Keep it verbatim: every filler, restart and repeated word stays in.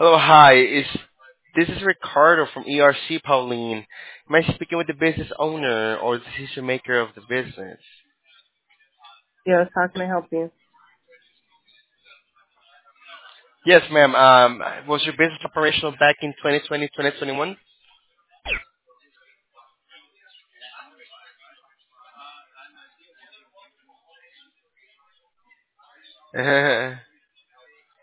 Hello, hi. Is this is Ricardo from E R C Pauline. Am I speaking with the business owner or the decision maker of the business? Yes, how can I help you? Yes, ma'am. Um, was your business operational back in twenty twenty, twenty twenty-one?